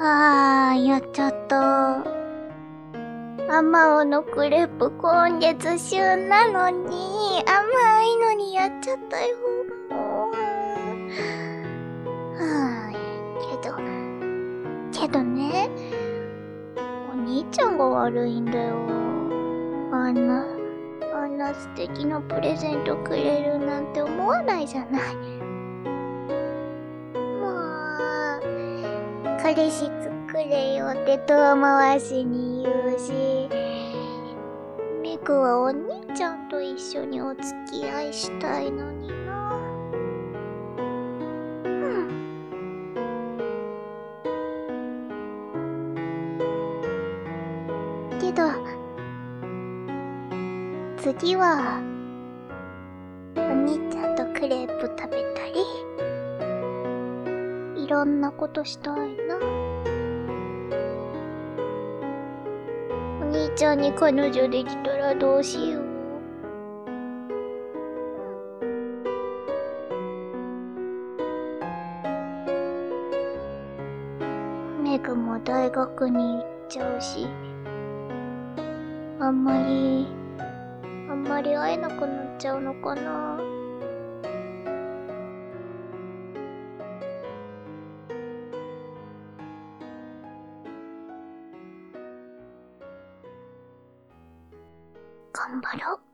やっちゃった。あまおのクレープ今月旬なのに、甘いのにやっちゃったよ。もう。けどね、お兄ちゃんが悪いんだよ。あんな素敵なプレゼントくれるなんて思わないじゃない。もう、彼氏作れよって遠回しに言うし、メグはお兄ちゃんと一緒にお付き合いしたいのにな。けど、次は、お兄ちゃんとクレープ食べたり、いろんなことしたいな。お兄ちゃんに彼女できたらどうしよう。メグも大学に行っちゃうし、あんまり会えなくなっちゃうのかな。頑張ろう。